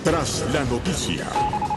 Tras la noticia,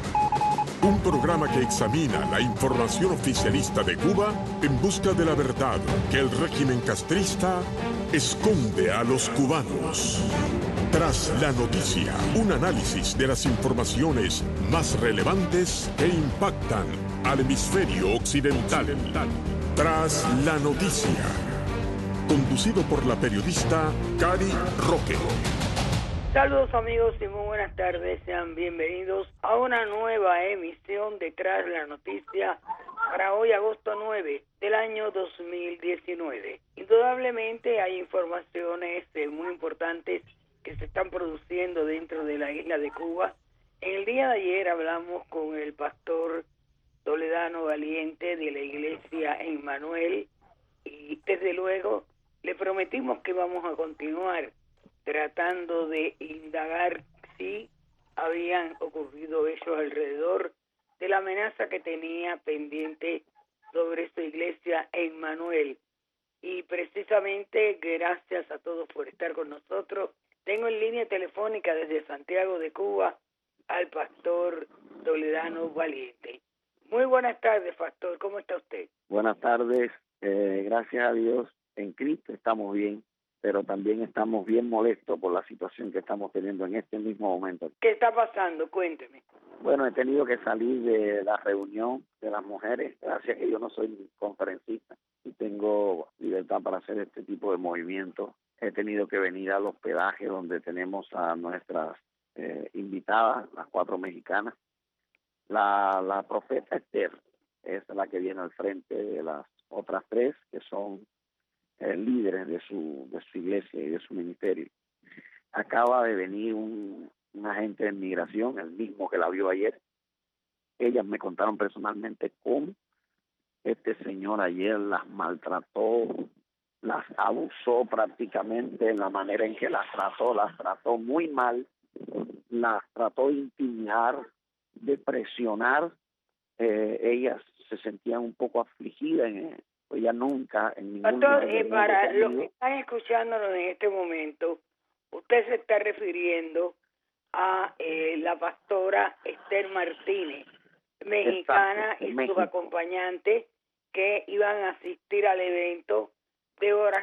un programa que examina la información oficialista de Cuba en busca de la verdad que el régimen castrista esconde a los cubanos. Tras la noticia, un análisis de las informaciones más relevantes que impactan al hemisferio occidental. Tras la noticia, conducido por la periodista Cari Roque. Saludos amigos y muy buenas tardes, sean bienvenidos a una nueva emisión de Tras la Noticia para hoy agosto 9 del año 2019. Indudablemente hay informaciones muy importantes que se están produciendo dentro de la isla de Cuba. En el día de ayer hablamos con el pastor Toledano Valiente de la iglesia Emmanuel y desde luego le prometimos que vamos a continuar tratando de indagar si habían ocurrido hechos alrededor de la amenaza que tenía pendiente sobre su iglesia Emmanuel. Y precisamente gracias a todos por estar con nosotros. Tengo en línea telefónica desde Santiago de Cuba al pastor Toledano Valiente. Muy buenas tardes, pastor. ¿Cómo está usted? Buenas tardes. Gracias a Dios, en Cristo estamos bien, pero también estamos bien molestos por la situación que estamos teniendo en este mismo momento. ¿Qué está pasando? Cuénteme. Bueno, he tenido que salir de la reunión de las mujeres, gracias a que yo no soy conferencista y tengo libertad para hacer este tipo de movimientos. He tenido que venir al hospedaje donde tenemos a nuestras invitadas, las 4 mexicanas. La profeta Esther es la que viene al frente de las otras 3, que son líderes de su iglesia y de su ministerio. Acaba de venir un agente de migración, el mismo que la vio ayer. Ellas me contaron personalmente cómo este señor ayer las maltrató, las abusó prácticamente en la manera en que las trató muy mal, las trató de intimidar, de presionar. Ellas se sentían un poco afligidas, pues ya nunca en ningún Pastor, para los que están escuchándonos en este momento, usted se está refiriendo a la pastora Esther Martínez, mexicana. Exacto, y sus acompañantes que iban a asistir al evento de Horas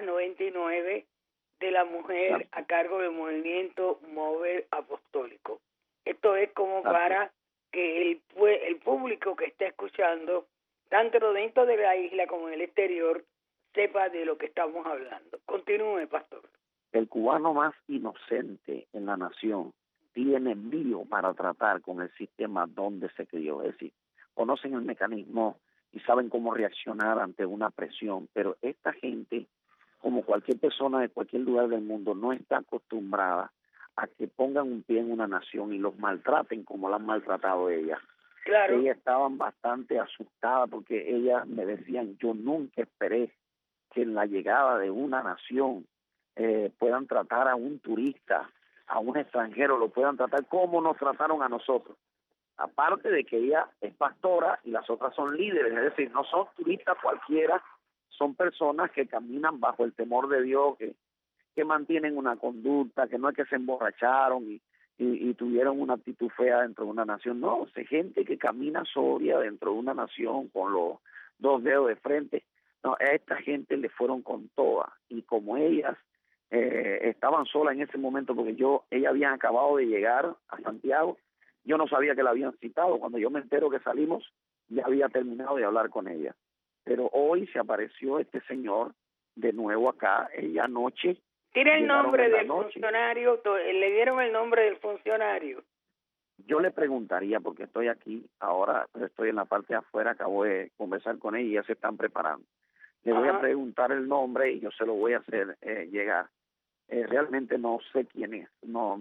99 de la mujer. Exacto. A cargo del movimiento Mover Apostólico. Esto es como exacto. Para que el público que está escuchando, tanto dentro de la isla como en el exterior, sepa de lo que estamos hablando. Continúe, pastor. El cubano más inocente en la nación tiene envío para tratar con el sistema donde se crió. Es decir, conocen el mecanismo y saben cómo reaccionar ante una presión, pero esta gente, como cualquier persona de cualquier lugar del mundo, no está acostumbrada a que pongan un pie en una nación y los maltraten como la han maltratado ellas. Claro. Ellas estaban bastante asustadas porque ellas me decían, yo nunca esperé que en la llegada de una nación puedan tratar a un turista, a un extranjero, lo puedan tratar como nos trataron a nosotros. Aparte de que ella es pastora y las otras son líderes, es decir, no son turistas cualquiera, son personas que caminan bajo el temor de Dios, que mantienen una conducta, que no es que se emborracharon y tuvieron una actitud fea dentro de una nación. No, es gente que camina sobria dentro de una nación con los 2 dedos de frente. No, a esta gente le fueron con toda. Y como ellas estaban solas en ese momento, porque ellas habían acabado de llegar a Santiago, yo no sabía que la habían citado. Cuando yo me entero que salimos, ya había terminado de hablar con ella. Pero hoy se apareció este señor de nuevo acá, ella anoche. ¿Tiene el nombre del funcionario? ¿Le dieron el nombre del funcionario? Yo le preguntaría, porque estoy aquí, ahora estoy en la parte de afuera, acabo de conversar con ella y ya se están preparando. Le voy a preguntar el nombre y yo se lo voy a hacer llegar. Realmente no sé quién es, no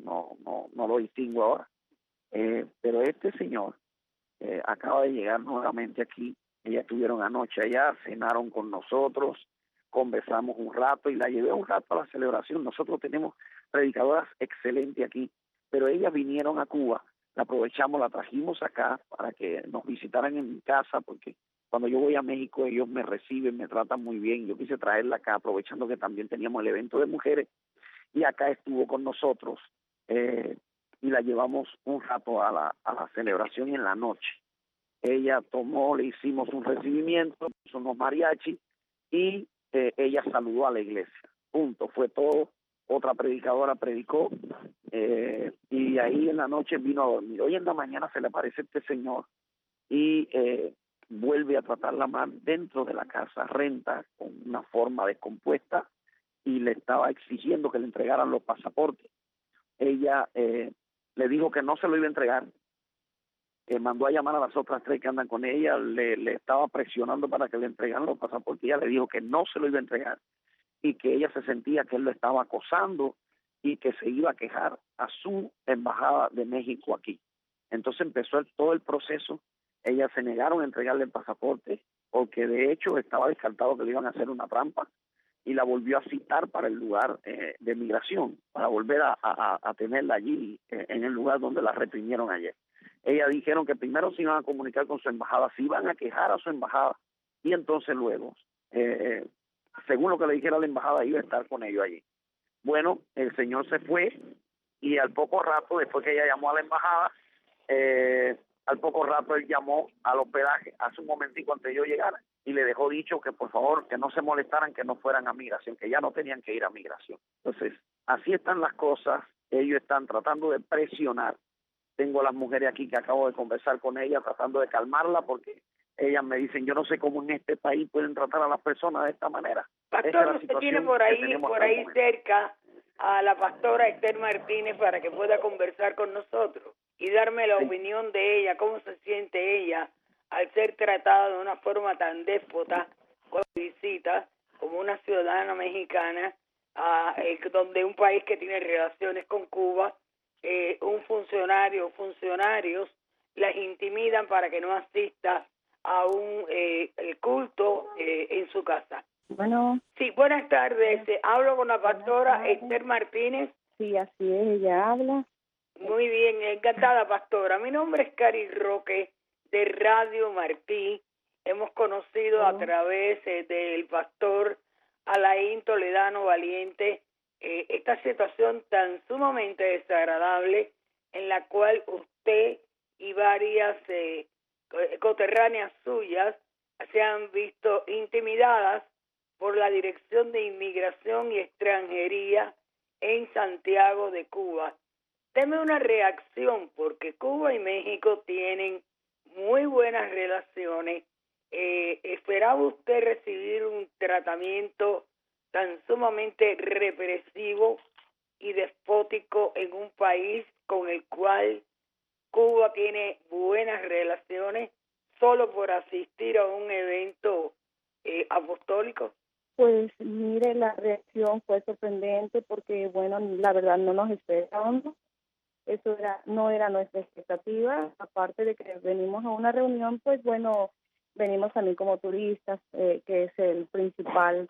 lo distingo ahora. Pero este señor acaba de llegar nuevamente aquí. Ellas estuvieron anoche allá, cenaron con nosotros, conversamos un rato y la llevé un rato a la celebración. Nosotros tenemos predicadoras excelentes aquí, pero ellas vinieron a Cuba, la aprovechamos, la trajimos acá para que nos visitaran en mi casa, porque cuando yo voy a México ellos me reciben, me tratan muy bien. Yo quise traerla acá, aprovechando que también teníamos el evento de mujeres, y acá estuvo con nosotros y la llevamos un rato a la celebración en la noche. Ella tomó, le hicimos un recibimiento, puso unos mariachi y ella saludó a la iglesia. Punto, fue todo. Otra predicadora predicó y ahí en la noche vino a dormir. Hoy en la mañana se le aparece este señor y vuelve a tratarla mal dentro de la casa, renta con una forma descompuesta y le estaba exigiendo que le entregaran los pasaportes. Ella le dijo que no se lo iba a entregar, mandó a llamar a las otras 3 que andan con ella, le estaba presionando para que le entregaran los pasaportes, ella le dijo que no se lo iba a entregar y que ella se sentía que él lo estaba acosando y que se iba a quejar a su embajada de México aquí. Entonces empezó todo el proceso. Ellas se negaron a entregarle el pasaporte porque de hecho estaba descartado que le iban a hacer una trampa y la volvió a citar para el lugar de migración, para volver a tenerla allí en el lugar donde la reprimieron ayer. Ellas dijeron que primero se iban a comunicar con su embajada, se iban a quejar a su embajada y entonces luego, según lo que le dijera la embajada, iba a estar con ellos allí. Bueno, el señor se fue y al poco rato, después que ella llamó a la embajada, al poco rato él llamó al hospedaje hace un momentico antes de yo llegara y le dejó dicho que por favor que no se molestaran, que no fueran a migración, que ya no tenían que ir a migración. Entonces, así están las cosas. Ellos están tratando de presionar. Tengo a las mujeres aquí que acabo de conversar con ellas tratando de calmarla porque ellas me dicen, yo no sé cómo en este país pueden tratar a las personas de esta manera. Pastor, usted tiene por ahí cerca a la pastora Esther Martínez para que pueda conversar con nosotros y darme la opinión de ella, cómo se siente ella al ser tratada de una forma tan déspota con visita como una ciudadana mexicana donde un país que tiene relaciones con Cuba, un funcionario o funcionarios las intimidan para que no asista a el culto en su casa. Bueno. Sí, buenas tardes. Hablo con la pastora Esther Martínez. Sí, así es, ella habla. Muy bien, encantada, pastora. Mi nombre es Cari Roque, de Radio Martí. Hemos conocido a través del pastor Alain Toledano Valiente esta situación tan sumamente desagradable en la cual usted y varias coterráneas suyas se han visto intimidadas por la Dirección de Inmigración y Extranjería en Santiago de Cuba. Deme una reacción, porque Cuba y México tienen muy buenas relaciones. ¿Esperaba usted recibir un tratamiento tan sumamente represivo y despótico en un país con el cual Cuba tiene buenas relaciones solo por asistir a un evento apostólico? Pues mire, la reacción fue sorprendente porque, bueno, la verdad no nos esperábamos. Eso no era nuestra expectativa. Aparte de que venimos a una reunión, pues bueno, venimos también como turistas, que es el principal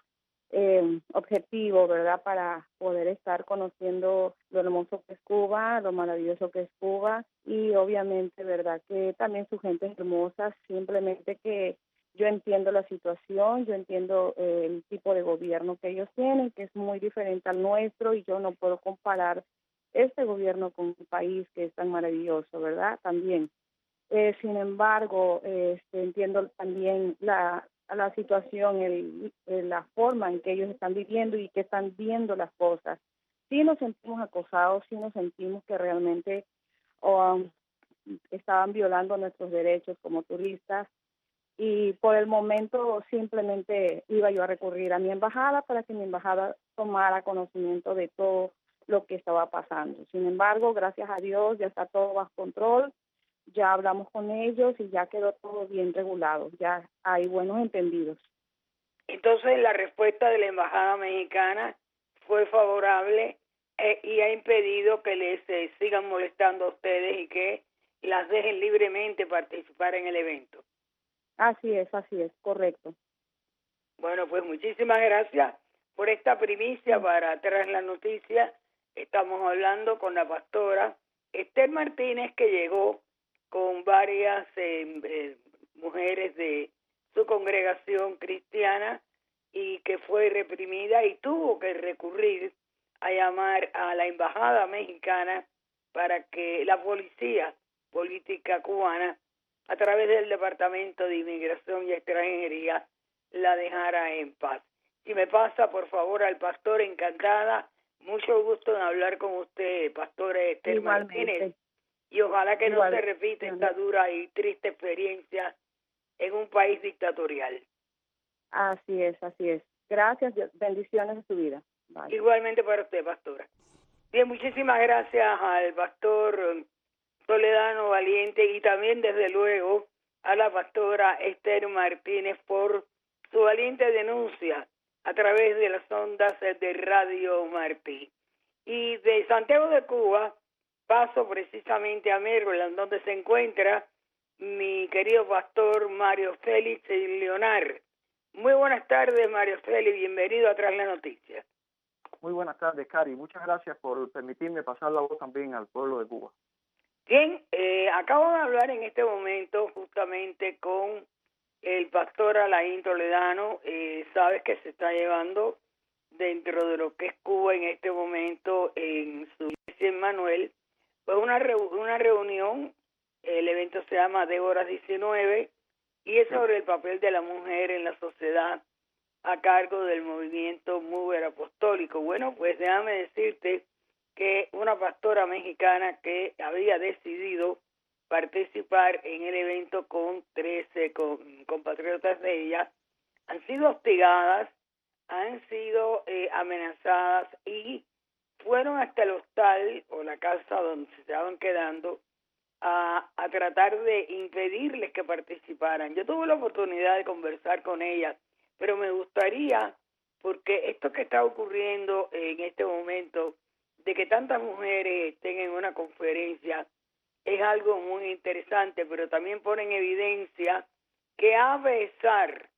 objetivo, ¿verdad? Para poder estar conociendo lo hermoso que es Cuba, lo maravilloso que es Cuba y obviamente, ¿verdad? Que también su gente es hermosa, simplemente que yo entiendo la situación, yo entiendo el tipo de gobierno que ellos tienen, que es muy diferente al nuestro y yo no puedo comparar este gobierno con un país que es tan maravilloso, ¿verdad? También. Sin embargo, entiendo también la situación, la forma en que ellos están viviendo y que están viendo las cosas. Sí nos sentimos acosados, sí nos sentimos que realmente estaban violando nuestros derechos como turistas y por el momento simplemente iba yo a recurrir a mi embajada para que mi embajada tomara conocimiento de todo lo que estaba pasando. Sin embargo, gracias a Dios ya está todo bajo control. Ya hablamos con ellos y ya quedó todo bien regulado, ya hay buenos entendidos. Entonces la respuesta de la embajada mexicana fue favorable y ha impedido que les sigan molestando a ustedes y que las dejen libremente participar en el evento. Así es, correcto. Bueno, pues muchísimas gracias por esta primicia para Tras la Noticia. Estamos hablando con la pastora Esther Martínez, que llegó con varias mujeres de su congregación cristiana y que fue reprimida y tuvo que recurrir a llamar a la embajada mexicana para que la policía política cubana, a través del Departamento de Inmigración y Extranjería, la dejara en paz. Si me pasa, por favor, al pastor, encantada. Mucho gusto en hablar con usted, pastor Esther Martínez. Y ojalá que no se repita esta dura y triste experiencia en un país dictatorial. Así es, así es. Gracias, bendiciones en su vida. Bye. Igualmente para usted, pastora. Bien, muchísimas gracias al pastor Toledano Valiente y también, desde luego, a la pastora Esther Martínez por su valiente denuncia a través de las ondas de Radio Martí. Y de Santiago de Cuba paso precisamente a Maryland, donde se encuentra mi querido pastor Mario Félix Leonar. Muy buenas tardes, Mario Félix, bienvenido a Tras la Noticia. Muy buenas tardes, Cari. Muchas gracias por permitirme pasar la voz también al pueblo de Cuba. Bien, acabo de hablar en este momento justamente con el pastor Alain Toledano. Sabes que se está llevando dentro de lo que es Cuba en este momento en su iglesia en Manuel, pues una reunión. El evento se llama Déboras 19 y es sobre el papel de la mujer en la sociedad a cargo del movimiento Mover Apostólico. Bueno, pues déjame decirte que una pastora mexicana que había decidido participar en el evento con 13 compatriotas de ella han sido hostigadas, han sido amenazadas y fueron hasta el hostal o la casa donde se estaban quedando a tratar de impedirles que participaran. Yo tuve la oportunidad de conversar con ellas, pero me gustaría, porque esto que está ocurriendo en este momento, de que tantas mujeres estén en una conferencia, es algo muy interesante, pero también pone en evidencia que a pesar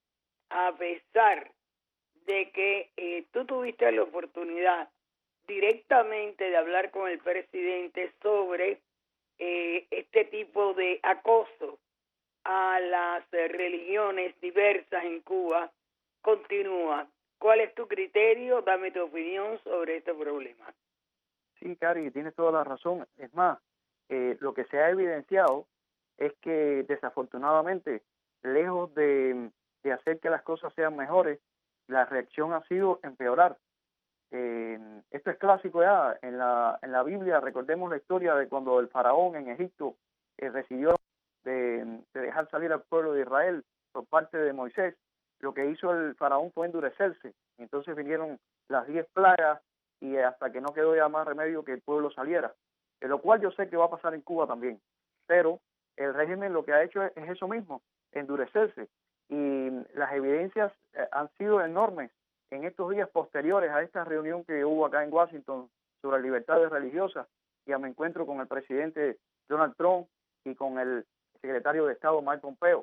de que tú tuviste la oportunidad directamente de hablar con el presidente sobre este tipo de acoso a las religiones diversas en Cuba, continúa. ¿Cuál es tu criterio? Dame tu opinión sobre este problema. Sí, Cari, tienes toda la razón. Es más, lo que se ha evidenciado es que desafortunadamente, lejos de hacer que las cosas sean mejores, la reacción ha sido empeorar. Esto es clásico ya. En la Biblia, recordemos la historia de cuando el faraón en Egipto recibió de dejar salir al pueblo de Israel por parte de Moisés. Lo que hizo el faraón fue endurecerse. Entonces vinieron las 10 plagas y hasta que no quedó ya más remedio que el pueblo saliera. Lo cual yo sé que va a pasar en Cuba también. Pero el régimen lo que ha hecho es eso mismo, endurecerse. Y las evidencias han sido enormes en estos días posteriores a esta reunión que hubo acá en Washington sobre libertades religiosas. Ya me encuentro con el presidente Donald Trump y con el secretario de Estado Mike Pompeo.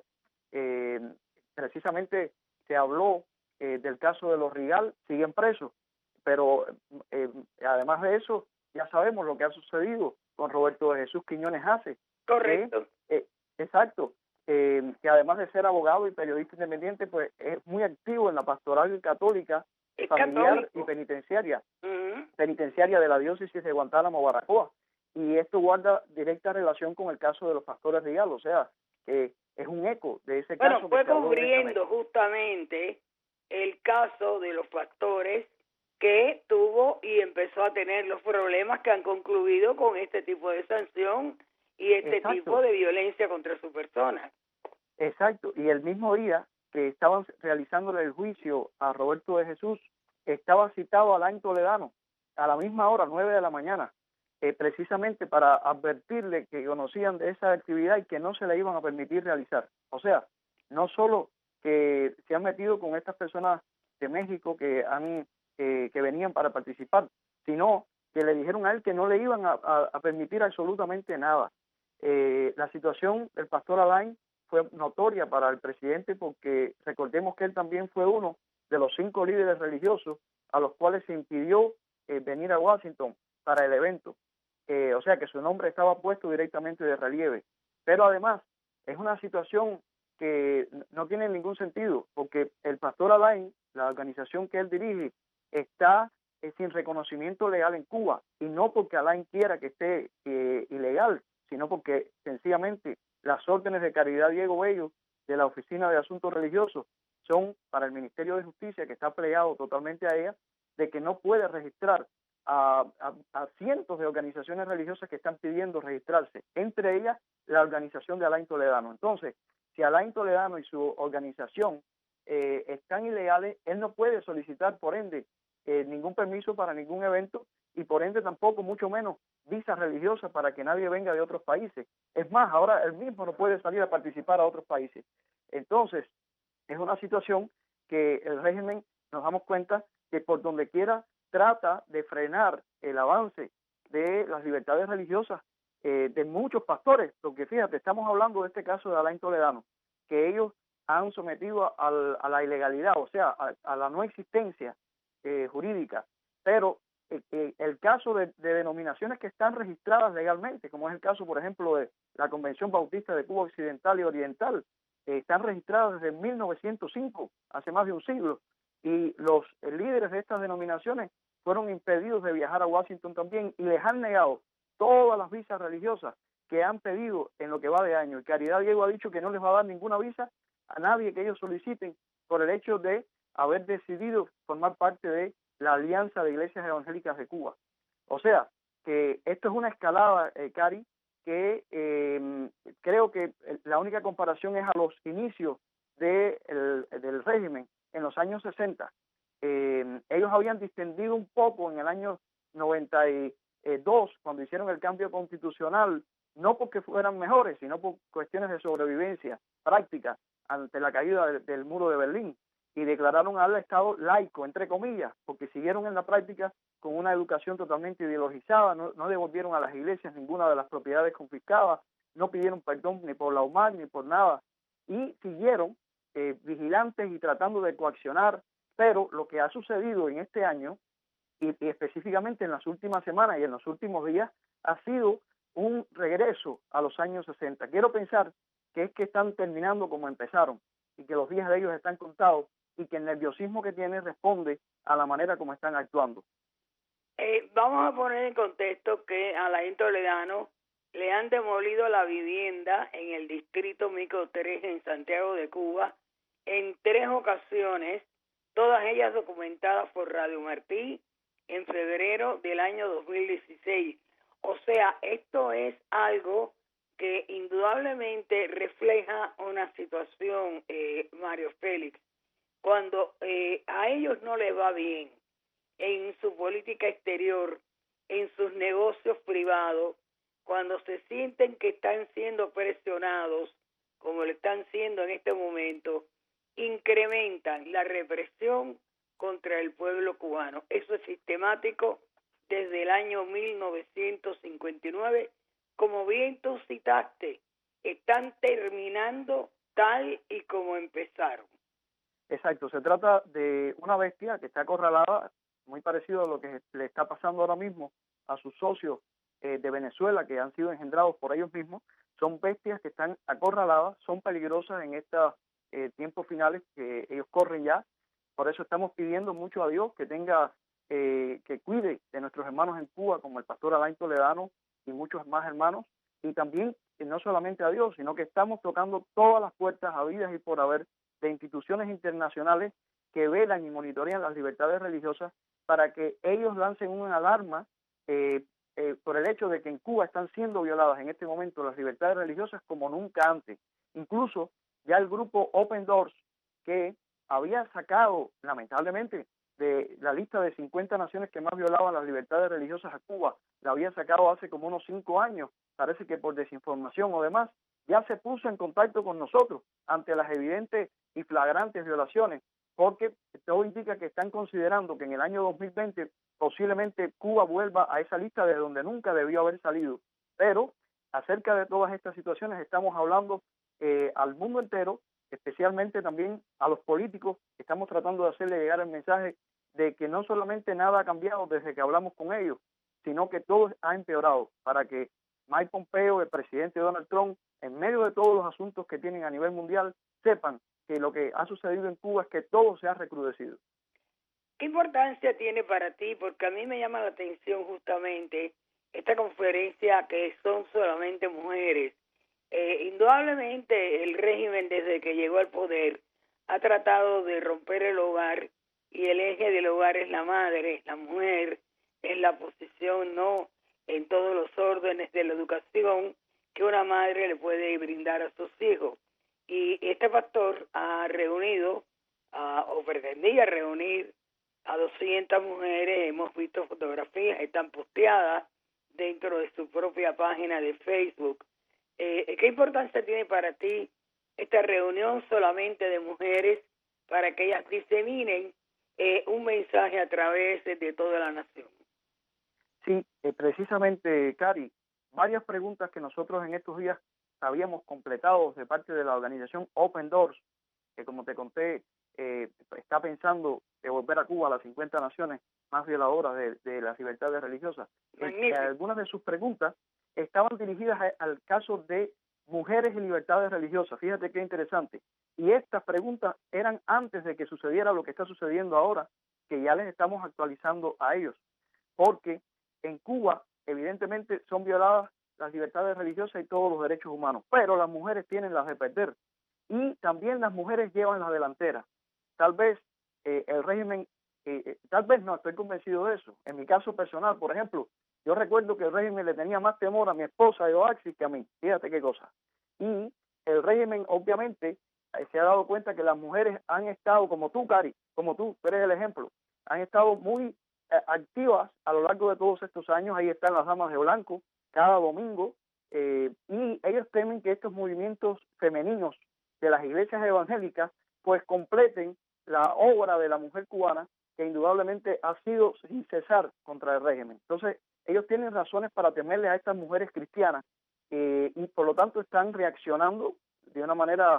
Precisamente se habló del caso de los Rigal, siguen presos, pero además de eso ya sabemos lo que ha sucedido con Roberto de Jesús Quiñones Hace. Correcto. Exacto. Que además de ser abogado y periodista independiente, pues es muy activo en la pastoral católica, familiar y penitenciaria, penitenciaria de la diócesis de Guantánamo, Baracoa. Y esto guarda directa relación con el caso de los pastores Rigal, o sea, es un eco de ese caso. Bueno, fue cubriendo justamente el caso de los pastores que tuvo y empezó a tener los problemas que han concluido con este tipo de sanción y este tipo de violencia contra su persona. Exacto, y el mismo día que estaban realizándole el juicio a Roberto de Jesús, estaba citado Alain Toledano a la misma hora, 9 de la mañana, precisamente para advertirle que conocían de esa actividad y que no se le iban a permitir realizar. O sea, no solo que se han metido con estas personas de México que venían para participar, sino que le dijeron a él que no le iban a permitir absolutamente nada. La situación del pastor Alain fue notoria para el presidente porque recordemos que él también fue uno de los 5 líderes religiosos a los cuales se impidió venir a Washington para el evento. O sea que su nombre estaba puesto directamente de relieve. Pero además es una situación que no tiene ningún sentido porque el pastor Alain, la organización que él dirige, está sin reconocimiento legal en Cuba, y no porque Alain quiera que esté ilegal, sino porque sencillamente las órdenes de Caridad Diego Bello de la Oficina de Asuntos Religiosos son para el Ministerio de Justicia, que está plegado totalmente a ella, de que no puede registrar a cientos de organizaciones religiosas que están pidiendo registrarse, entre ellas la organización de Alain Toledano. Entonces, si Alain Toledano y su organización están ilegales, él no puede solicitar, por ende, ningún permiso para ningún evento y por ende tampoco, mucho menos, visas religiosas para que nadie venga de otros países. Es más, ahora él mismo no puede salir a participar a otros países. Entonces, es una situación que el régimen, nos damos cuenta, que por donde quiera trata de frenar el avance de las libertades religiosas de muchos pastores, porque fíjate, estamos hablando de este caso de Alain Toledano, que ellos han sometido a la ilegalidad, o sea, a la no existencia jurídica, pero el caso de denominaciones que están registradas legalmente, como es el caso, por ejemplo, de la Convención Bautista de Cuba Occidental y Oriental, están registradas desde 1905, hace más de un siglo, y los líderes de estas denominaciones fueron impedidos de viajar a Washington también y les han negado todas las visas religiosas que han pedido en lo que va de año. Y Caridad Diego ha dicho que no les va a dar ninguna visa a nadie que ellos soliciten por el hecho de haber decidido formar parte de la Alianza de Iglesias Evangélicas de Cuba. O sea, que esto es una escalada, Cari, que creo que la única comparación es a los inicios del régimen en los años 60. Ellos habían distendido un poco en el año 92, cuando hicieron el cambio constitucional, no porque fueran mejores, sino por cuestiones de sobrevivencia práctica ante la caída del muro de Berlín, y declararon al Estado laico, entre comillas, porque siguieron en la práctica con una educación totalmente ideologizada, no devolvieron a las iglesias ninguna de las propiedades confiscadas, no pidieron perdón ni por la UMAR ni por nada, y siguieron vigilantes y tratando de coaccionar. Pero lo que ha sucedido en este año, y específicamente en las últimas semanas y en los últimos días, ha sido un regreso a los años 60. Quiero pensar que es que están terminando como empezaron y que los días de ellos están contados y que el nerviosismo que tienen responde a la manera como están actuando. Vamos a poner en contexto que a Alain Toledano le han demolido la vivienda en el distrito Micro 3 en Santiago de Cuba en 3 ocasiones, todas ellas documentadas por Radio Martí en febrero del año 2016. O sea, esto es algo que indudablemente refleja una situación, Mario Félix, cuando a ellos no les va bien en su política exterior, en sus negocios privados, cuando se sienten que están siendo presionados, como lo están siendo en este momento, incrementan la represión contra el pueblo cubano. Eso es sistemático desde el año 1959. Como bien tú citaste, están terminando tal y como empezaron. Exacto, se trata de una bestia que está acorralada, muy parecido a lo que le está pasando ahora mismo a sus socios de Venezuela, que han sido engendrados por ellos mismos. Son bestias que están acorraladas, son peligrosas en estos tiempos finales que ellos corren ya. Por eso estamos pidiendo mucho a Dios que tenga, que cuide de nuestros hermanos en Cuba, como el pastor Alain Toledano y muchos más hermanos, y también no solamente a Dios, sino que estamos tocando todas las puertas habidas y por haber de instituciones internacionales que velan y monitorean las libertades religiosas para que ellos lancen una alarma por el hecho de que en Cuba están siendo violadas en este momento las libertades religiosas como nunca antes. Incluso ya el grupo Open Doors, que había sacado lamentablemente de la lista de 50 naciones que más violaban las libertades religiosas a Cuba, la había sacado hace como unos 5 años, parece que por desinformación o demás, ya se puso en contacto con nosotros ante las evidentes y flagrantes violaciones, porque todo indica que están considerando que en el año 2020 posiblemente Cuba vuelva a esa lista de donde nunca debió haber salido. Pero acerca de todas estas situaciones estamos hablando al mundo entero, especialmente también a los políticos. Estamos tratando de hacerle llegar el mensaje de que no solamente nada ha cambiado desde que hablamos con ellos, sino que todo ha empeorado, para que Mike Pompeo, el presidente Donald Trump, en medio de todos los asuntos que tienen a nivel mundial, sepan que lo que ha sucedido en Cuba es que todo se ha recrudecido. ¿Qué importancia tiene para ti? Porque a mí me llama la atención justamente esta conferencia que son solamente mujeres. Indudablemente el régimen desde que llegó al poder ha tratado de romper el hogar y el eje del hogar es la madre, la mujer, es la posición no en todos los órdenes de la educación que una madre le puede brindar a sus hijos. Y este pastor ha reunido, o pretendía reunir, a 200 mujeres. Hemos visto fotografías, están posteadas dentro de su propia página de Facebook. ¿Qué importancia tiene para ti esta reunión solamente de mujeres para que ellas diseminen un mensaje a través de toda la nación? Sí, precisamente, Cari, varias preguntas que nosotros en estos días habíamos completado de parte de la organización Open Doors, que como te conté, está pensando devolver a Cuba a las 50 naciones más violadoras de las libertades religiosas. Algunas de sus preguntas estaban dirigidas al caso de mujeres y libertades religiosas. Fíjate qué interesante. Y estas preguntas eran antes de que sucediera lo que está sucediendo ahora, que ya les estamos actualizando a ellos. Porque en Cuba, evidentemente, son violadas las libertades religiosas y todos los derechos humanos, pero las mujeres tienen las de perder. Y también las mujeres llevan la delantera. Tal vez el régimen, tal vez no, estoy convencido de eso. En mi caso personal, por ejemplo, yo recuerdo que el régimen le tenía más temor a mi esposa Eoaxis que a mí. Fíjate qué cosa. Y el régimen, obviamente, se ha dado cuenta que las mujeres han estado, como tú, Cari, como tú eres el ejemplo, han estado muy activas a lo largo de todos estos años. Ahí están las damas de blanco cada domingo, y ellos temen que estos movimientos femeninos de las iglesias evangélicas pues completen la obra de la mujer cubana, que indudablemente ha sido sin cesar contra el régimen. Entonces, ellos tienen razones para temerle a estas mujeres cristianas, y por lo tanto están reaccionando de una manera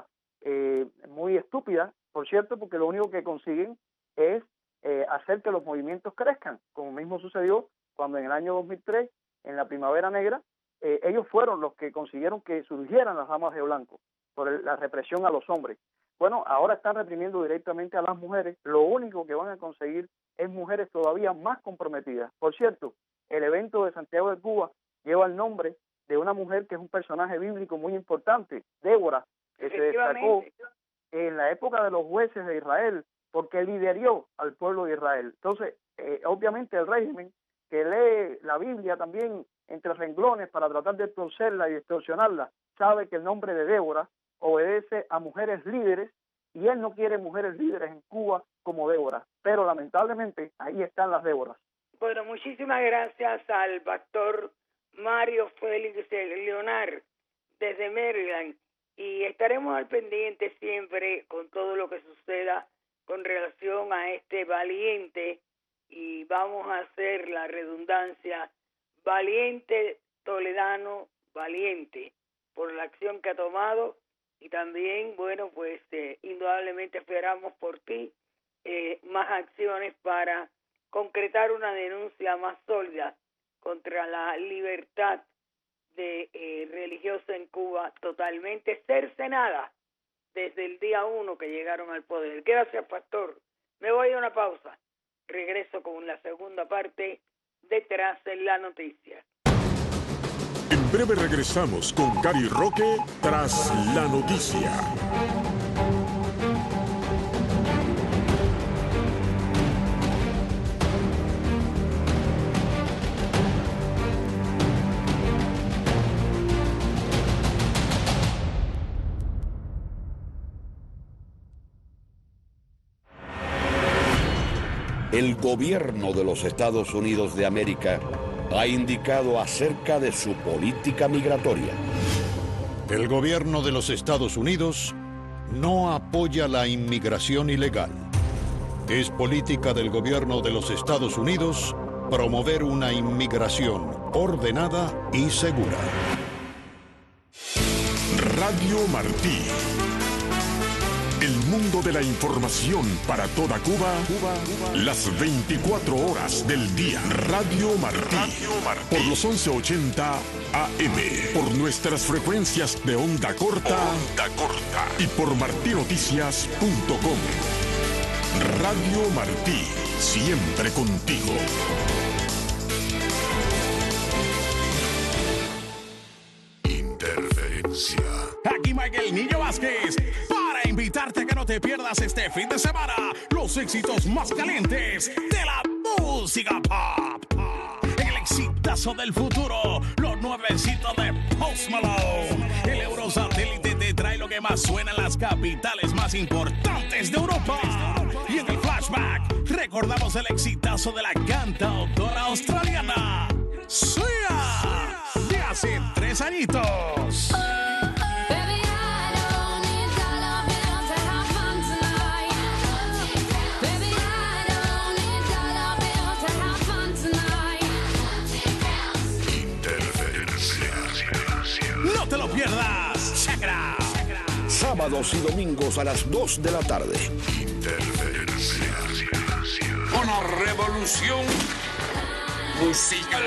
muy estúpida, por cierto, porque lo único que consiguen es hacer que los movimientos crezcan, como mismo sucedió cuando en el año 2003, en la Primavera Negra, ellos fueron los que consiguieron que surgieran las damas de blanco por la represión a los hombres. Bueno, ahora están reprimiendo directamente a las mujeres. Lo único que van a conseguir es mujeres todavía más comprometidas. Por cierto, el evento de Santiago de Cuba lleva el nombre de una mujer que es un personaje bíblico muy importante, Débora, que se destacó en la época de los jueces de Israel, porque lideró al pueblo de Israel. Entonces, obviamente el régimen, que lee la Biblia también entre renglones para tratar de torcerla y distorsionarla, sabe que el nombre de Débora obedece a mujeres líderes, y él no quiere mujeres líderes en Cuba como Débora, pero lamentablemente ahí están las Déboras. Bueno, muchísimas gracias al pastor Mario Félix Leonard desde Maryland, y estaremos al pendiente siempre con todo lo que suceda con relación a este valiente, y vamos a hacer la redundancia, valiente toledano, valiente por la acción que ha tomado. Y también, bueno, pues indudablemente esperamos por ti más acciones para concretar una denuncia más sólida contra la libertad religiosa en Cuba, totalmente cercenada desde el día 1 que llegaron al poder. Gracias, pastor. Me voy a una pausa. Regreso con la segunda parte de Tras la Noticia. En breve regresamos con Cari Roque Tras la Noticia. El gobierno de los Estados Unidos de América ha indicado acerca de su política migratoria. El gobierno de los Estados Unidos no apoya la inmigración ilegal. Es política del gobierno de los Estados Unidos promover una inmigración ordenada y segura. Radio Martí. El mundo de la información para toda Cuba, las 24 horas del día. Radio Martí. Por los 1180 AM. Por nuestras frecuencias de onda corta. Y por martinoticias.com. Radio Martí. siempre contigo. Interferencia. Aquí Michael Niño Vázquez para invitarte a que no te pierdas este fin de semana los éxitos más calientes de la música pop. El exitazo del futuro, los nuevecitos de Post Malone. El Eurosatélite te trae lo que más suena en las capitales más importantes de Europa. Y en el flashback recordamos el exitazo de la cantautora australiana Sia, de hace 3 añitos. No te lo pierdas. Check it out. Sábados y domingos a las 2 de la tarde. Interferencia. Una revolución musical.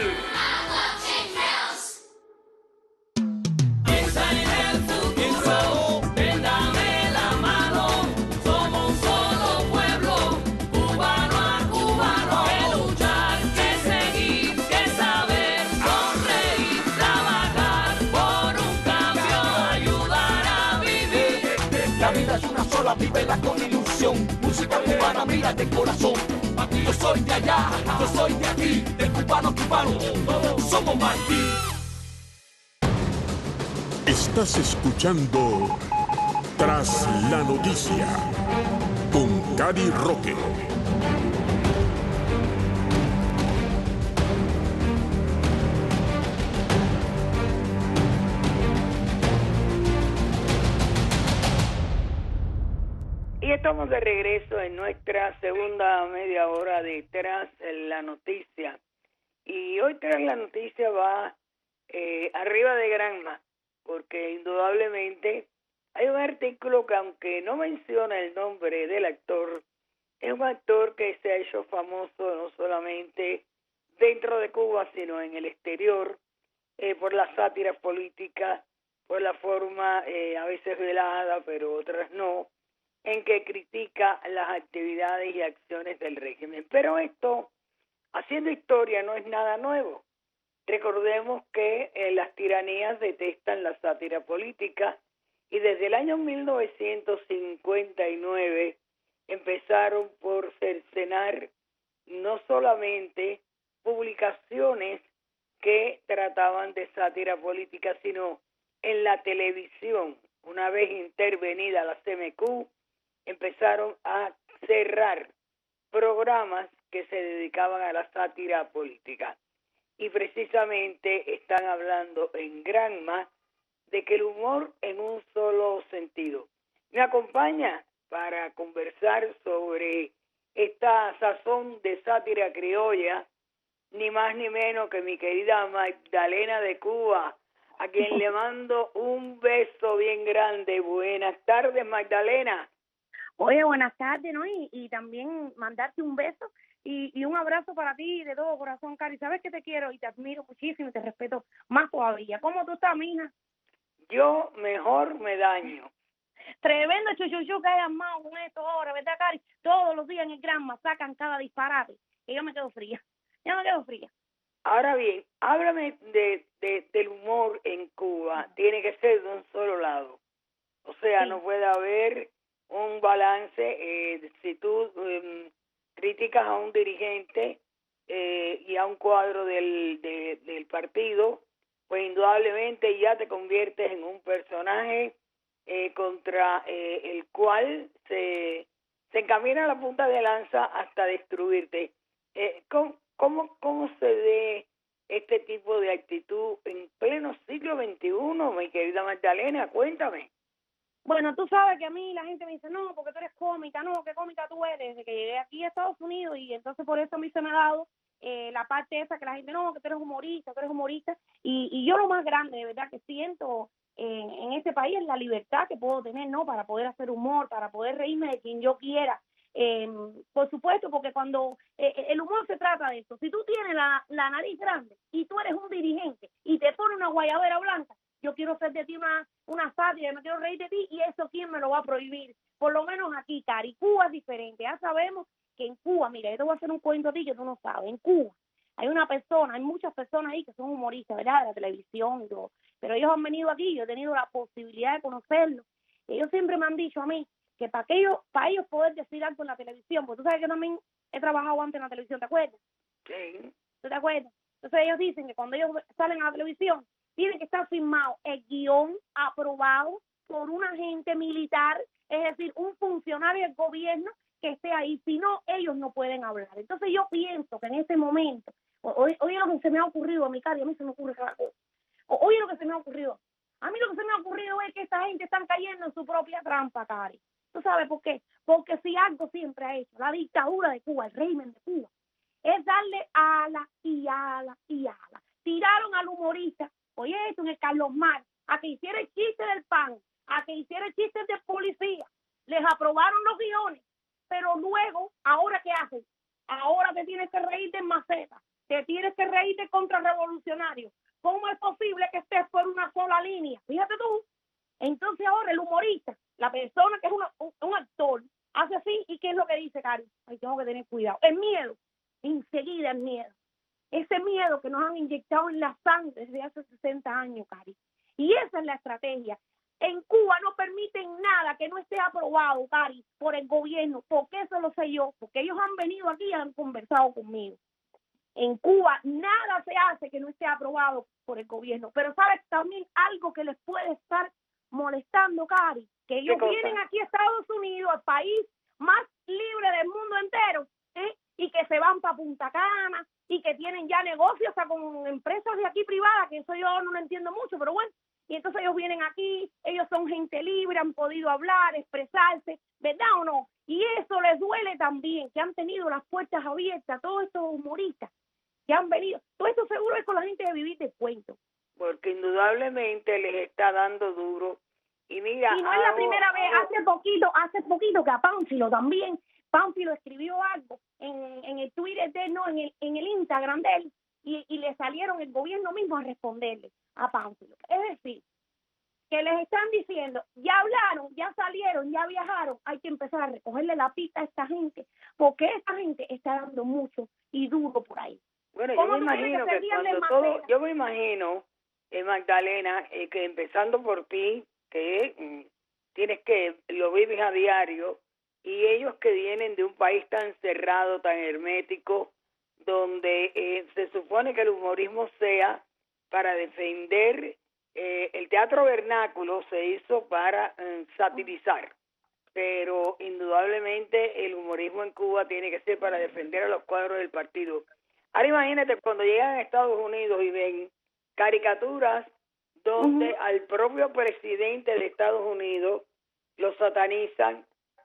Vívela con ilusión, música cubana, mira de corazón. Aquí yo soy de allá, yo soy de aquí, del cubano cubano, todos somos Martí. Estás escuchando Tras la Noticia con Cady Roque. Y estamos de regreso en nuestra segunda media hora de Tras la Noticia. Y hoy Tras la Noticia va arriba de Granma, porque indudablemente hay un artículo que, aunque no menciona el nombre del actor, es un actor que se ha hecho famoso no solamente dentro de Cuba, sino en el exterior, por la sátira política, por la forma a veces velada, pero otras no, en que critica las actividades y acciones del régimen. Pero esto, haciendo historia, no es nada nuevo. Recordemos que las tiranías detestan la sátira política y desde el año 1959 empezaron por cercenar no solamente publicaciones que trataban de sátira política, sino en la televisión. Una vez intervenida la CMQ, empezaron a cerrar programas que se dedicaban a la sátira política. Y precisamente están hablando en Granma de que el humor en un solo sentido. Me acompaña para conversar sobre esta sazón de sátira criolla, ni más ni menos que mi querida Magdalena de Cuba, a quien le mando un beso bien grande. Buenas tardes, Magdalena. Oye, buenas tardes, ¿no? Y también mandarte un beso y un abrazo para ti de todo corazón, Cari. Sabes que te quiero y te admiro muchísimo y te respeto más todavía. ¿Cómo tú estás, mija? Yo mejor me daño. Tremendo chuchuchu que hay armado con esto ahora, ¿verdad, Cari? Todos los días en el Granma sacan cada disparate y yo me quedo fría. Ahora bien, háblame del humor en Cuba. Tiene que ser de un solo lado. O sea, sí. No puede haber un balance. Si tú criticas a un dirigente y a un cuadro del partido, pues indudablemente ya te conviertes en un personaje contra el cual se encamina la punta de lanza hasta destruirte. ¿Cómo se ve este tipo de actitud en pleno siglo XXI, mi querida Magdalena? Cuéntame. Bueno, tú sabes que a mí la gente me dice, no, porque tú eres cómica, no, ¿qué cómica tú eres? Desde que llegué aquí a Estados Unidos, y entonces por eso a mí se me ha dado la parte esa que la gente, no, que tú eres humorista, y yo lo más grande, de verdad, que siento en este país es la libertad que puedo tener, ¿no? Para poder hacer humor, para poder reírme de quien yo quiera. Por supuesto, porque cuando el humor se trata de eso, si tú tienes la nariz grande y tú eres un dirigente y te pone una guayabera blanca, yo quiero hacer de ti una sátira, me quiero reír de ti, y eso ¿quién me lo va a prohibir? Por lo menos aquí, Cari, Cuba es diferente. Ya sabemos que en Cuba, mira, yo te voy a hacer un cuento a ti que tú no sabes. En Cuba hay muchas personas ahí que son humoristas, ¿verdad? De la televisión y todo. Pero ellos han venido aquí, yo he tenido la posibilidad de conocerlos. Ellos siempre me han dicho a mí que para ellos poder decir algo en la televisión, porque tú sabes que también he trabajado antes en la televisión, ¿te acuerdas? Sí. ¿Tú te acuerdas? Entonces ellos dicen que cuando ellos salen a la televisión, tiene que estar firmado el guión aprobado por un agente militar, es decir, un funcionario del gobierno que esté ahí, si no, ellos no pueden hablar. Entonces yo pienso que en este momento, oye lo que se me ha ocurrido a mi Cari, a mí se me ocurre cada cosa. Oye lo que se me ha ocurrido. A mí lo que se me ha ocurrido es que esta gente están cayendo en su propia trampa, Cari. ¿Tú sabes por qué? Porque si algo siempre ha hecho la dictadura de Cuba, el régimen de Cuba, es darle ala y ala y ala. Tiraron al humorista, oye esto, en el Carlos Mar, a que hiciera el chiste del pan, a que hiciera el chiste de policía. Les aprobaron los guiones, pero luego, ¿ahora qué hacen? Ahora te tienes que reír de Maceta, te tienes que reír de contrarrevolucionario. ¿Cómo es posible que estés por una sola línea? Fíjate tú. Entonces ahora el humorista, la persona que es un actor, hace así, ¿y qué es lo que dice, Cari? Ay, tengo que tener cuidado. El miedo, enseguida el miedo. Ese miedo que nos han inyectado en la sangre desde hace 60 años, Cari. Y esa es la estrategia. En Cuba no permiten nada que no esté aprobado, Cari, por el gobierno. ¿Por qué? Eso lo sé yo. Porque ellos han venido aquí y han conversado conmigo. En Cuba nada se hace que no esté aprobado por el gobierno. Pero ¿sabes también algo que les puede estar molestando, Cari? Que ellos vienen aquí a Estados Unidos, el país más libre del mundo entero, y que se van para Punta Cana y que tienen ya negocios hasta con empresas de aquí privadas, que eso yo no lo entiendo mucho, pero bueno. Y entonces ellos vienen aquí, ellos son gente libre, han podido hablar, expresarse, ¿verdad o no? Y eso les duele también, que han tenido las puertas abiertas, todos estos humoristas que han venido. Todo esto seguro es con la gente de vivir de cuento. Porque indudablemente les está dando duro. Y mira, y no es la primera vez, hace poquito que a Pánfilo también, Pánfilo escribió algo en el Twitter de él, no, en el Instagram de él, y le salieron el gobierno mismo a responderle a Pánfilo. Es decir, que les están diciendo, ya hablaron, ya salieron, ya viajaron, hay que empezar a recogerle la pita a esta gente, porque esta gente está dando mucho y duro por ahí. Bueno, yo me imagino que cuando todo, yo me imagino, Magdalena, que empezando por ti, que tienes que, lo vives a diario, y ellos que vienen de un país tan cerrado, tan hermético, donde se supone que el humorismo sea para defender, el teatro vernáculo se hizo para satirizar, pero indudablemente el humorismo en Cuba tiene que ser para defender a los cuadros del partido. Ahora imagínate cuando llegan a Estados Unidos y ven caricaturas donde al propio presidente de Estados Unidos lo satanizan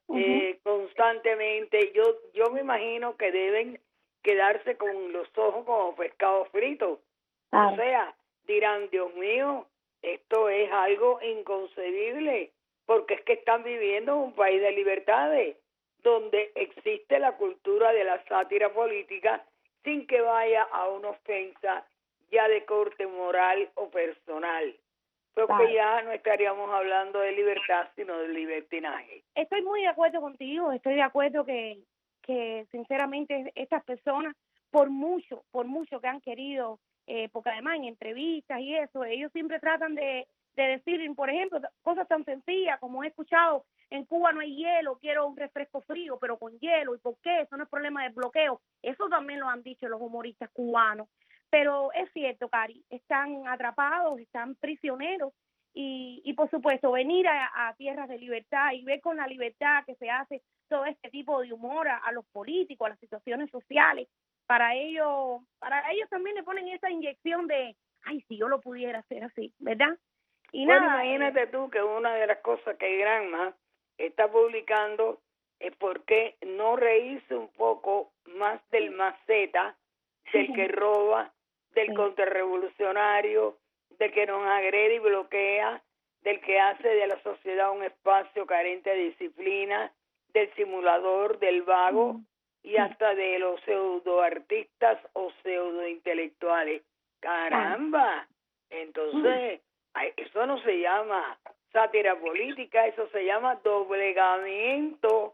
constantemente. Yo me imagino que deben quedarse con los ojos como pescado frito. O sea, dirán, Dios mío, esto es algo inconcebible, porque es que están viviendo en un país de libertades, donde existe la cultura de la sátira política sin que vaya a una ofensa ya de corte moral o personal. Porque ya no estaríamos hablando de libertad, sino de libertinaje. Estoy muy de acuerdo contigo, estoy de acuerdo que sinceramente estas personas, por mucho que han querido, porque además en entrevistas y eso, ellos siempre tratan de decir, por ejemplo, cosas tan sencillas como he escuchado, en Cuba no hay hielo, quiero un refresco frío, pero con hielo, ¿y por qué? Eso no es problema de bloqueo. Eso también lo han dicho los humoristas cubanos. Pero es cierto, Cari, están atrapados, están prisioneros, y por supuesto venir a tierras de libertad y ver con la libertad que se hace todo este tipo de humor a los políticos, a las situaciones sociales, para ellos también le ponen esa inyección de, ay, si yo lo pudiera hacer así, ¿verdad? Y bueno, nada, imagínate tú que una de las cosas que Granma está publicando es por qué no reírse un poco más del maceta, del que roba, del contrarrevolucionario, del que nos agrede y bloquea, del que hace de la sociedad un espacio carente de disciplina, del simulador, del vago y hasta de los pseudoartistas o pseudointelectuales. ¡Caramba! Entonces, eso no se llama sátira política, eso se llama doblegamiento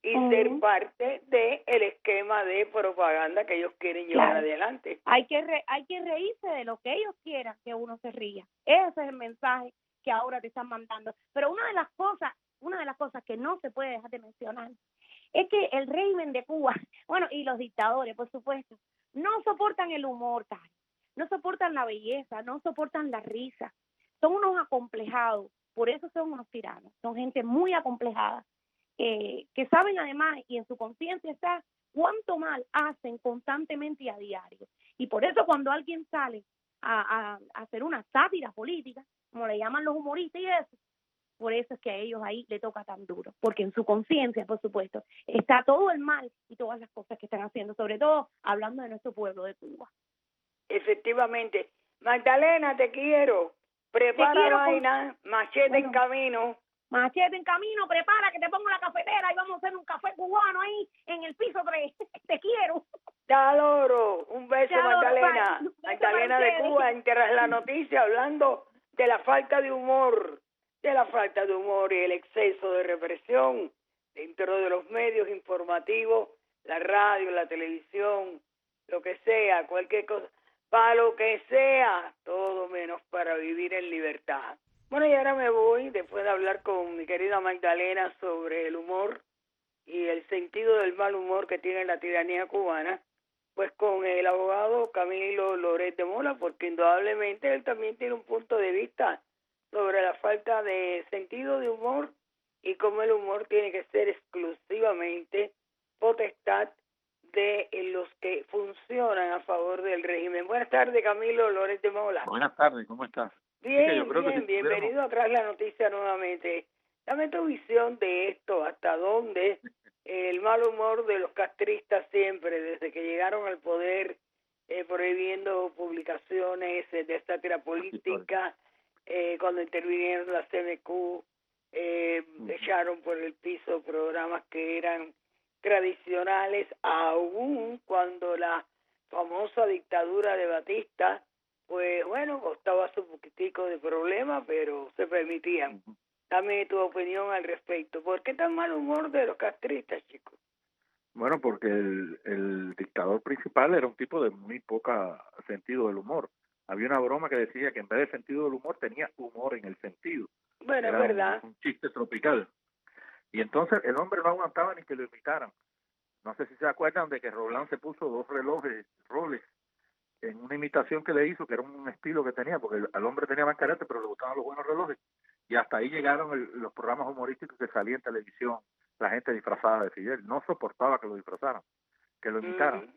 y ser parte del esquema de propaganda que ellos quieren llevar adelante. Hay que reírse de lo que ellos quieran que uno se ría. Ese es el mensaje que ahora te están mandando. Pero una de las cosas que no se puede dejar de mencionar es que el régimen de Cuba, bueno, y los dictadores, por supuesto, no soportan el humor, no soportan la belleza, no soportan la risa. Son unos acomplejados, por eso son unos tiranos. Son gente muy acomplejada, que saben además, y en su conciencia está, cuánto mal hacen constantemente y a diario. Y por eso cuando alguien sale a hacer una sátira política, como le llaman los humoristas y eso, por eso es que a ellos ahí le toca tan duro, porque en su conciencia, por supuesto, está todo el mal y todas las cosas que están haciendo, sobre todo hablando de nuestro pueblo de Cuba. Efectivamente. Magdalena, te quiero. Prepara vaina, machete en camino. Machete en camino, prepara que te pongo la cafetera y vamos a hacer un café cubano ahí en el piso 3. Te quiero. Te adoro. Un beso, Magdalena. Magdalena de Cuba, en Tras la Noticia, hablando de la falta de humor, y el exceso de represión dentro de los medios informativos, la radio, la televisión, lo que sea, cualquier cosa, para lo que sea, todo menos para vivir en libertad. Bueno, y ahora me voy, después de hablar con mi querida Magdalena sobre el humor y el sentido del mal humor que tiene la tiranía cubana, pues con el abogado Camilo Loret de Mola, porque indudablemente él también tiene un punto de vista sobre la falta de sentido de humor y cómo el humor tiene que ser exclusivamente potestad de los que funcionan a favor del régimen. Buenas tardes, Camilo Loret de Mola. Buenas tardes, ¿cómo estás? Bien, bienvenido a Tras la Noticia nuevamente. Dame tu visión de esto, hasta dónde el mal humor de los castristas siempre, desde que llegaron al poder, prohibiendo publicaciones de sátira política, cuando intervinieron la CNQ, echaron por el piso programas que eran tradicionales, aún cuando la famosa dictadura de Batista, pues bueno, costaba su poquitico de problema, pero se permitían. Dame tu opinión al respecto. ¿Por qué tan mal humor de los castristas, chicos? Bueno, porque el dictador principal era un tipo de muy poca sentido del humor. Había una broma que decía que en vez de sentido del humor tenía humor en el sentido. Bueno, era es verdad. Un chiste tropical. Y entonces el hombre no aguantaba ni que lo imitaran. No sé si se acuerdan de que Roland se puso 2 relojes Rolex en una imitación que le hizo, que era un estilo que tenía, porque al hombre tenía más carácter, pero le gustaban los buenos relojes. Y hasta ahí llegaron los programas humorísticos que salían en televisión, la gente disfrazada de Fidel. No soportaba que lo disfrazaran, que lo imitaran.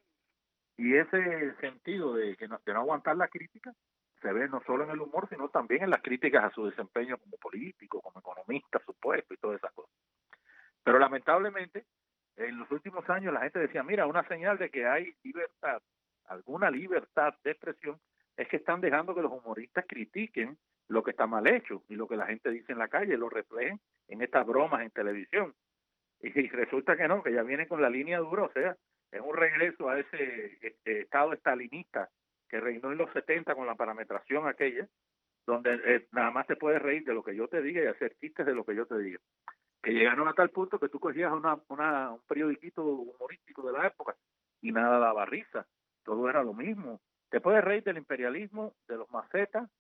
Y ese sentido de no aguantar la crítica se ve no solo en el humor, sino también en las críticas a su desempeño como político, como economista, su puesto y todas esas cosas. Pero lamentablemente, en los últimos años la gente decía, mira, una señal de que hay libertad, alguna libertad de expresión, es que están dejando que los humoristas critiquen lo que está mal hecho y lo que la gente dice en la calle, lo reflejen en estas bromas en televisión. Y resulta que no, que ya vienen con la línea dura, o sea, es un regreso a ese estado estalinista que reinó en los 70 con la parametración aquella, donde nada más te puedes reír de lo que yo te diga y hacer chistes de lo que yo te diga. Que llegaron a tal punto que tú cogías un periodiquito humorístico de la época y nada daba risa, todo era lo mismo. Te puedes reír del imperialismo, de los macetas,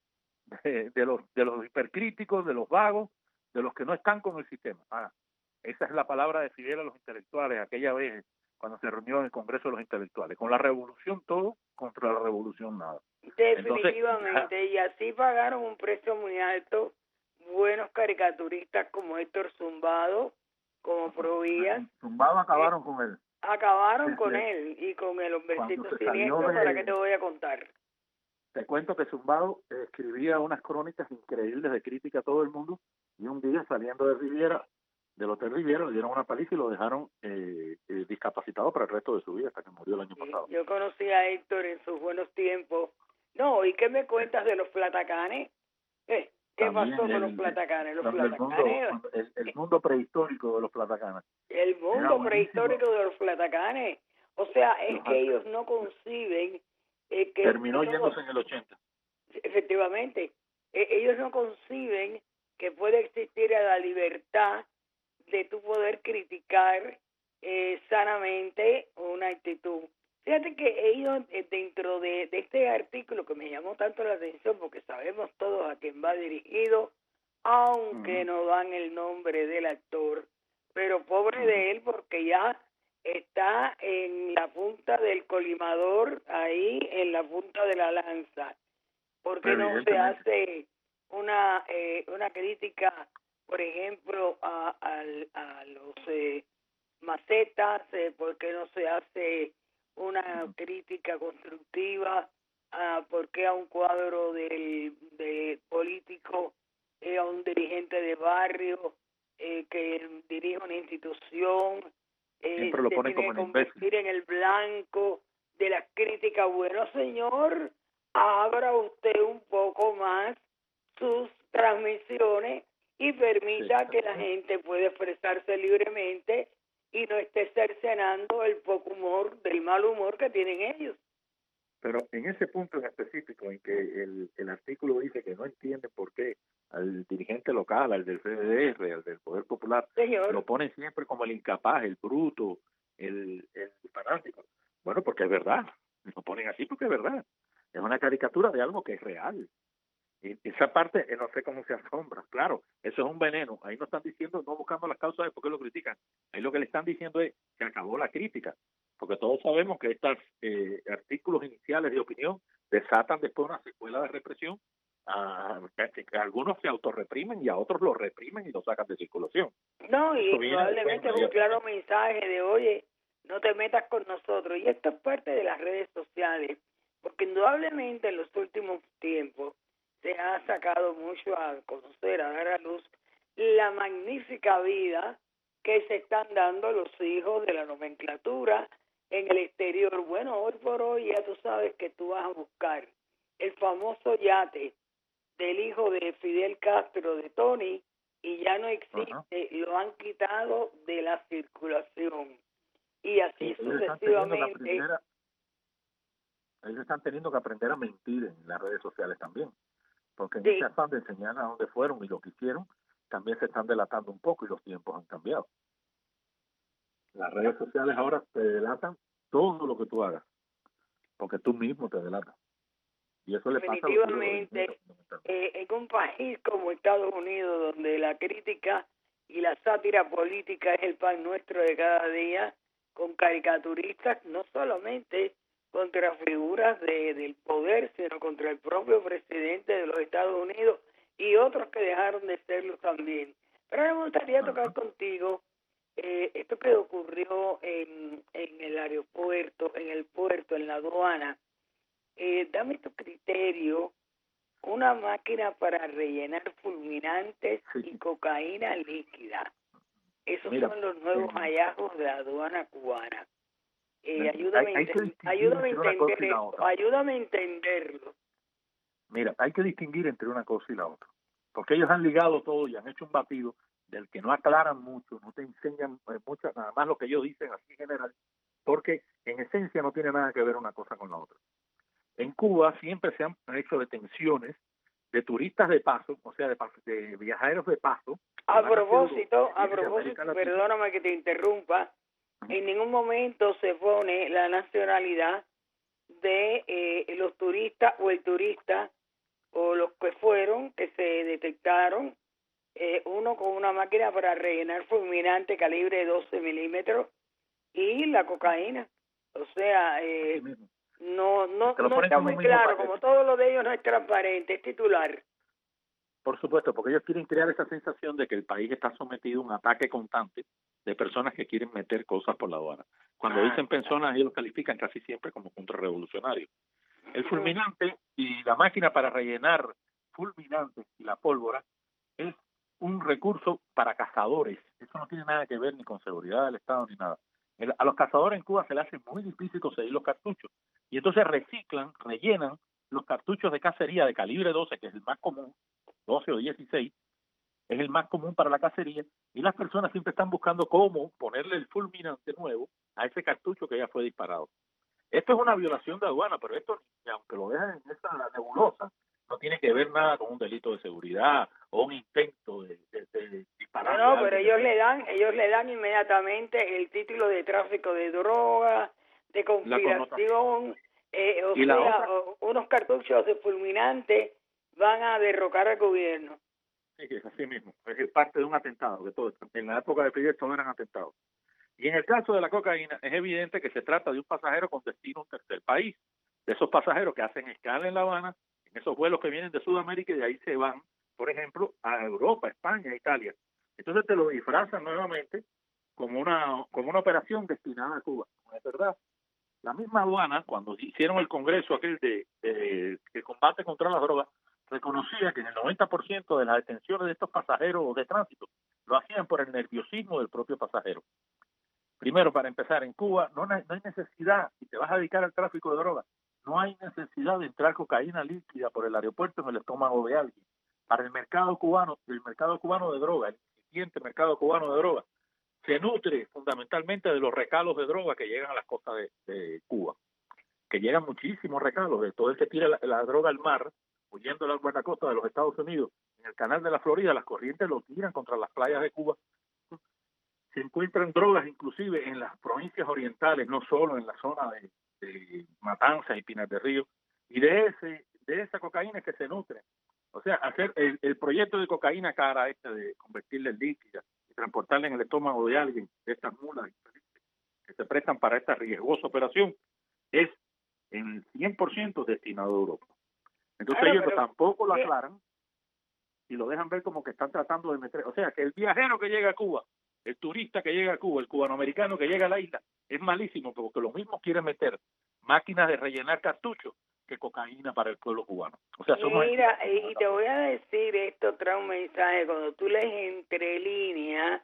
de los hipercríticos, de los vagos, de los que no están con el sistema. Esa es la palabra de Fidel a los intelectuales aquella vez cuando se reunió en el Congreso de los Intelectuales. Con la revolución todo, contra la revolución nada. Definitivamente. Entonces, y así pagaron un precio muy alto buenos caricaturistas como Héctor Zumbado, como Provías. Zumbado acabaron con él. Acabaron con él y con el hombrecito siniestro, ¿para qué te voy a contar? Te cuento que Zumbado escribía unas crónicas increíbles de crítica a todo el mundo y un día saliendo de Riviera, del Hotel Riviera, le dieron una paliza y lo dejaron discapacitado para el resto de su vida hasta que murió el año pasado. Yo conocí a Héctor en sus buenos tiempos. No, ¿y qué me cuentas de los platacanes? ¿Qué también pasó con los platacanes? El mundo prehistórico de los platacanes. El mundo prehistórico de los platacanes. O sea, es que ellos no conciben que... Terminó yéndose en el 80. Efectivamente. Ellos no conciben que puede existir la libertad de tu poder criticar sanamente una actitud. Fíjate que ellos, dentro de este artículo que me llamó tanto la atención, porque sabemos todos a quién va dirigido, aunque no dan el nombre del actor, pero pobre de él, porque ya está en la punta del colimador, ahí en la punta de la lanza, porque no se hace una crítica, por ejemplo, a los macetas, porque no se hace una crítica constructiva, porque a un cuadro de político, a un dirigente de barrio que dirige una institución, siempre lo pone como que convertir en el blanco de las críticas. Bueno, señor, abra usted un poco más sus transmisiones y permita que la gente pueda expresarse libremente y no esté cercenando el poco humor, del mal humor que tienen ellos. Pero en ese punto en específico, en que el artículo dice que no entiende por qué al dirigente local, al del CDR, al del Poder Popular, señor, lo ponen siempre como el incapaz, el bruto, el fanático. Bueno, porque es verdad, lo ponen así porque es verdad. Es una caricatura de algo que es real. Y esa parte, no sé cómo se asombra. Claro, eso es un veneno. Ahí no están diciendo, no buscando las causas de por qué lo critican. Ahí lo que le están diciendo es que acabó la crítica. Porque todos sabemos que estos artículos iniciales de opinión desatan después una secuela de represión. Que algunos se autorreprimen y a otros los reprimen y los sacan de circulación. No, y probablemente un claro mensaje de, oye, no te metas con nosotros. Y esto es parte de las redes sociales. Porque indudablemente en los últimos tiempos se ha sacado mucho a conocer, a dar a luz la magnífica vida que se están dando los hijos de la nomenclatura en el exterior. Bueno, hoy por hoy ya tú sabes que tú vas a buscar el famoso yate del hijo de Fidel Castro, de Tony, y ya no existe, lo han quitado de la circulación. Y así sucesivamente. Ellos están teniendo que aprender a mentir en las redes sociales también. Porque en ese afán de enseñar a dónde fueron y lo que hicieron, también se están delatando un poco y los tiempos han cambiado. Las redes sociales ahora te delatan todo lo que tú hagas, porque tú mismo te delatas. Y eso le pasa definitivamente en un país como Estados Unidos, donde la crítica y la sátira política es el pan nuestro de cada día, con caricaturistas no solamente contra figuras del poder, sino contra el propio presidente de los Estados Unidos y otros que dejaron de serlo también. Pero me gustaría tocar contigo esto que ocurrió en el aeropuerto, en el puerto, en la aduana. Dame tu criterio, una máquina para rellenar fulminantes y cocaína líquida. Esos son los nuevos hallazgos de la aduana cubana. Ayúdame a entenderlo. Mira, hay que distinguir entre una cosa y la otra, porque ellos han ligado todo y han hecho un batido del que no aclaran mucho, no te enseñan mucho, nada más lo que ellos dicen así en general, porque en esencia no tiene nada que ver una cosa con la otra. En Cuba siempre se han hecho detenciones de turistas de paso, o sea, de viajeros de paso. A propósito, perdóname que te interrumpa, en ningún momento se pone la nacionalidad de los turistas o el turista o los que fueron, que se detectaron, uno con una máquina para rellenar fulminante calibre 12 milímetros y la cocaína. O sea, no está muy claro, como todo lo de ellos no es transparente, es titular. Por supuesto, porque ellos quieren crear esa sensación de que el país está sometido a un ataque constante de personas que quieren meter cosas por la aduana. Cuando dicen personas, ellos los califican casi siempre como contrarrevolucionarios. El fulminante y la máquina para rellenar fulminantes y la pólvora es un recurso para cazadores. Eso no tiene nada que ver ni con seguridad del Estado ni nada. A los cazadores en Cuba se les hace muy difícil conseguir los cartuchos. Y entonces rellenan los cartuchos de cacería de calibre 12, que es el más común, 12 o 16, es el más común para la cacería, y las personas siempre están buscando cómo ponerle el fulminante nuevo a ese cartucho que ya fue disparado. Esto es una violación de aduana, pero esto, aunque lo dejan en esa nebulosa, no tiene que ver nada con un delito de seguridad o un intento de disparar No, pero ellos le dan inmediatamente el título de tráfico de droga, de conspiración, unos cartuchos de fulminante van a derrocar al gobierno. Sí, es así mismo, es parte de un atentado, que todo en la época de Fidel todos eran atentados. Y en el caso de la cocaína es evidente que se trata de un pasajero con destino a un tercer país, de esos pasajeros que hacen escala en La Habana, en esos vuelos que vienen de Sudamérica y de ahí se van, por ejemplo, a Europa, España, Italia. Entonces te lo disfrazan nuevamente como una operación destinada a Cuba. No es verdad. La misma aduana, cuando hicieron el congreso aquel de combate contra las drogas, reconocía que en el 90% de las detenciones de estos pasajeros de tránsito lo hacían por el nerviosismo del propio pasajero. Primero, para empezar, en Cuba no hay necesidad, si te vas a dedicar al tráfico de drogas, no hay necesidad de entrar cocaína líquida por el aeropuerto en el estómago de alguien. Para el mercado cubano de droga, el incipiente mercado cubano de droga, se nutre fundamentalmente de los recalos de droga que llegan a las costas de Cuba, que llegan muchísimos recalos, de todo el que tira la droga al mar, huyendo a la guardacosta de los Estados Unidos, en el canal de la Florida, las corrientes lo tiran contra las playas de Cuba. Se encuentran drogas inclusive en las provincias orientales, no solo en la zona de Matanzas y Pinar del Río, y de esa cocaína que se nutre. O sea, hacer el proyecto de cocaína cara de convertirla en líquida y transportarla en el estómago de alguien, de estas mulas que se prestan para esta riesgosa operación, es en 100% destinado a Europa. Entonces ellos tampoco lo aclaran y lo dejan ver como que están tratando de meter, o sea, que el viajero que llega a Cuba, el turista que llega a Cuba, el cubanoamericano que llega a la isla, es malísimo porque los mismos quieren meter máquinas de rellenar cartuchos que cocaína para el pueblo cubano. O sea, mira, y te voy a decir esto, trae un mensaje, cuando tú lees entre líneas,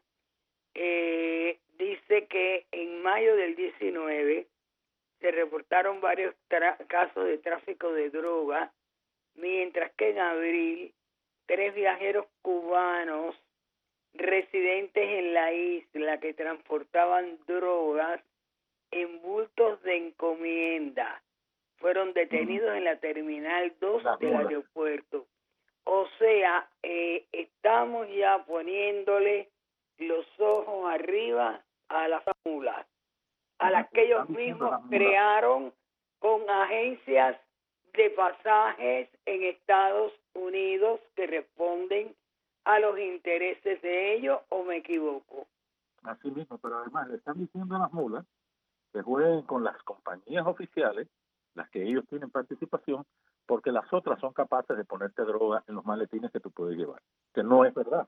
dice que en mayo del 19 se reportaron varios casos de tráfico de droga, mientras que en abril 3 viajeros cubanos residentes en la isla que transportaban drogas en bultos de encomienda fueron detenidos en la terminal 2 del aeropuerto. O sea, estamos ya poniéndole los ojos arriba a las mulas, a las que ellos mismos crearon con agencias de pasajes en Estados Unidos que responden a los intereses de ellos, ¿o me equivoco? Así mismo, pero además le están diciendo a las mulas que jueguen con las compañías oficiales, las que ellos tienen participación, porque las otras son capaces de ponerte droga en los maletines que tú puedes llevar. Que no es verdad.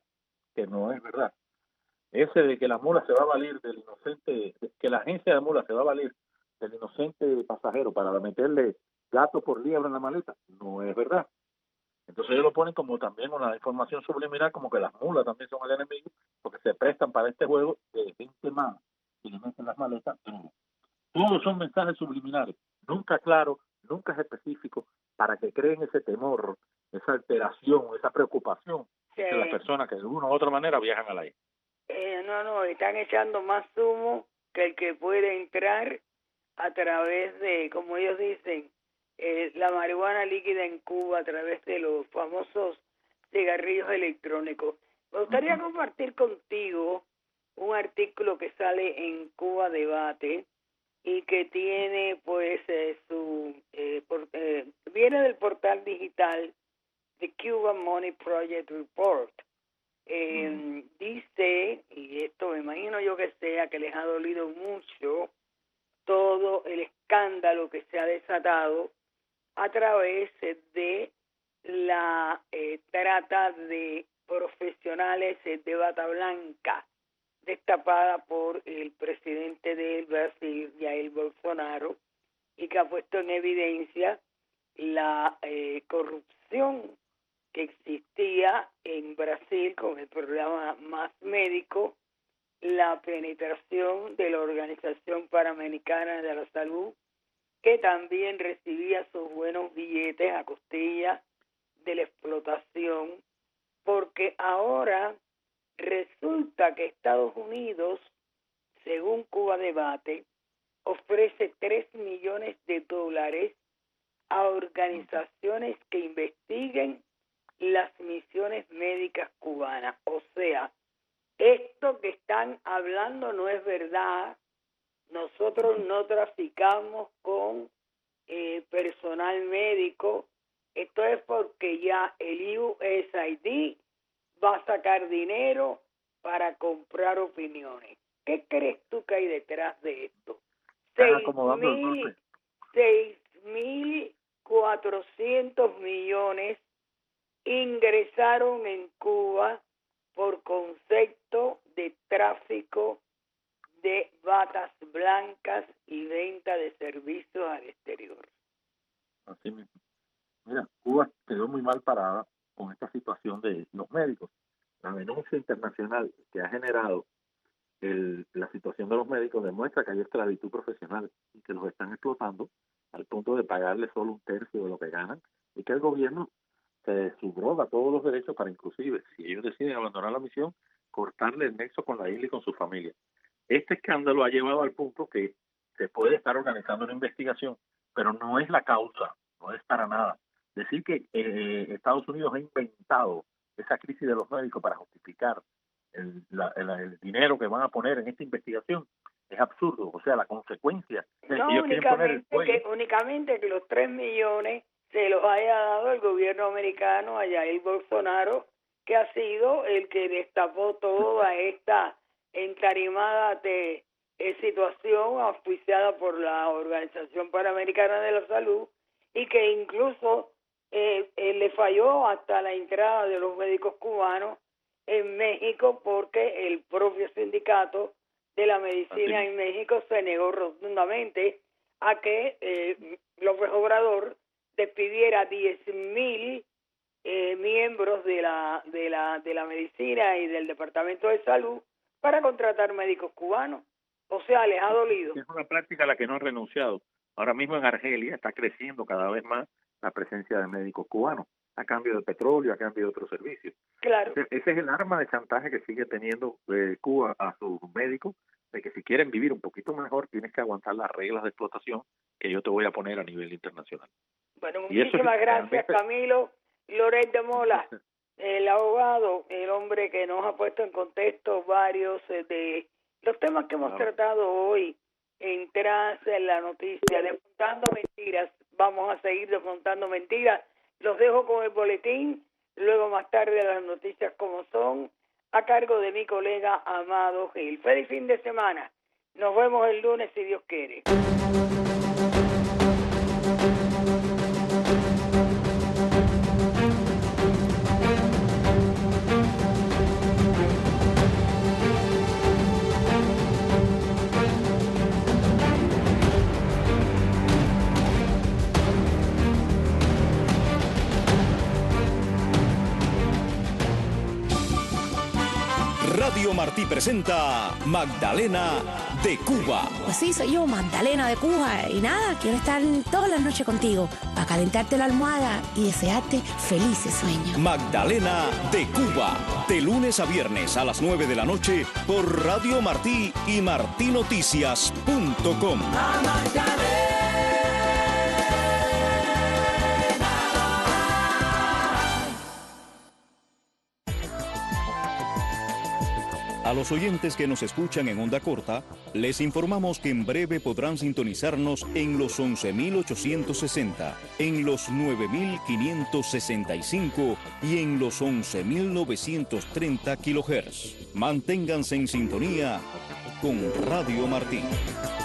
Ese de que la mula se va a valer del inocente, que la agencia de mulas se va a valer del inocente pasajero para meterle gato por liebre en la maleta, no es verdad. Entonces ellos lo ponen como también una información subliminal, como que las mulas también son el enemigo, porque se prestan para este juego de 20 más y le meten las maletas. Todos son mensajes subliminales, nunca claro, nunca es específico, para que creen ese temor, esa alteración, esa preocupación de las personas que de una u otra manera viajan al aire. No, están echando más humo que el que puede entrar a través de, como ellos dicen, la marihuana líquida en Cuba a través de los famosos cigarrillos electrónicos. Me gustaría compartir contigo un artículo que sale en Cuba Debate y que tiene pues viene del portal digital The Cuban Money Project Report. Dice, y esto me imagino yo que sea que les ha dolido mucho todo el escándalo que se ha desatado a través de la trata de profesionales de bata blanca destapada por el presidente del Brasil, Jair Bolsonaro, y que ha puesto en evidencia la corrupción que existía en Brasil con el programa Más Médico, la penetración de la Organización Panamericana de la Salud, que también recibía sus buenos billetes a costilla de la explotación, porque ahora resulta que Estados Unidos, según Cuba Debate, ofrece $3 millones a organizaciones que investiguen las misiones médicas cubanas. O sea, esto que están hablando no es verdad. Nosotros no traficamos con personal médico. Esto es porque ya el USAID va a sacar dinero para comprar opiniones. ¿Qué crees tú que hay detrás de esto? 6.400 millones ingresaron en Cuba por concepto de tráfico de batas blancas y venta de servicios al exterior. Así mismo. Mira, Cuba quedó muy mal parada con esta situación de los médicos. La denuncia internacional que ha generado la situación de los médicos demuestra que hay esclavitud profesional y que los están explotando al punto de pagarles solo un tercio de lo que ganan y que el gobierno se subroga todos los derechos para, inclusive, si ellos deciden abandonar la misión, cortarle el nexo con la isla y con su familia. Este escándalo ha llevado al punto que se puede estar organizando una investigación, pero no es la causa, no es para nada. Decir que Estados Unidos ha inventado esa crisis de los médicos para justificar el dinero que van a poner en esta investigación es absurdo. O sea, la consecuencia es no, que ellos quieren poner el cuello. Únicamente que los 3 millones se los haya dado el gobierno americano a Jair Bolsonaro, que ha sido el que destapó toda esta entarimada de situación auspiciada por la Organización Panamericana de la Salud, y que incluso le falló hasta la entrada de los médicos cubanos en México, porque el propio sindicato de la medicina en México se negó rotundamente a que López Obrador despidiera 10,000 miembros de la medicina y del Departamento de Salud para contratar médicos cubanos. O sea, les ha dolido. Es una práctica a la que no han renunciado. Ahora mismo en Argelia está creciendo cada vez más la presencia de médicos cubanos, a cambio de petróleo, a cambio de otros servicios. Claro. Ese es el arma de chantaje que sigue teniendo Cuba a sus médicos, de que si quieren vivir un poquito mejor, tienes que aguantar las reglas de explotación que yo te voy a poner a nivel internacional. Bueno, muchísimas gracias, Camilo. Loret de Mola, el abogado, el hombre que nos ha puesto en contexto varios de los temas que hemos tratado hoy en Tras la Noticia, Desmontando Mentiras. Vamos a seguir desmontando mentiras. Los dejo con el boletín, luego más tarde las noticias como son, a cargo de mi colega Amado Gil. Feliz fin de semana. Nos vemos el lunes si Dios quiere. Radio Martí presenta Magdalena de Cuba. Pues sí, soy yo, Magdalena de Cuba. Y nada, quiero estar todas las noches contigo para calentarte la almohada y desearte felices sueños. Magdalena de Cuba, de lunes a viernes a las 9 de la noche por Radio Martí y martinoticias.com. A los oyentes que nos escuchan en onda corta, les informamos que en breve podrán sintonizarnos en los 11.860, en los 9.565 y en los 11.930 kHz. Manténganse en sintonía con Radio Martí.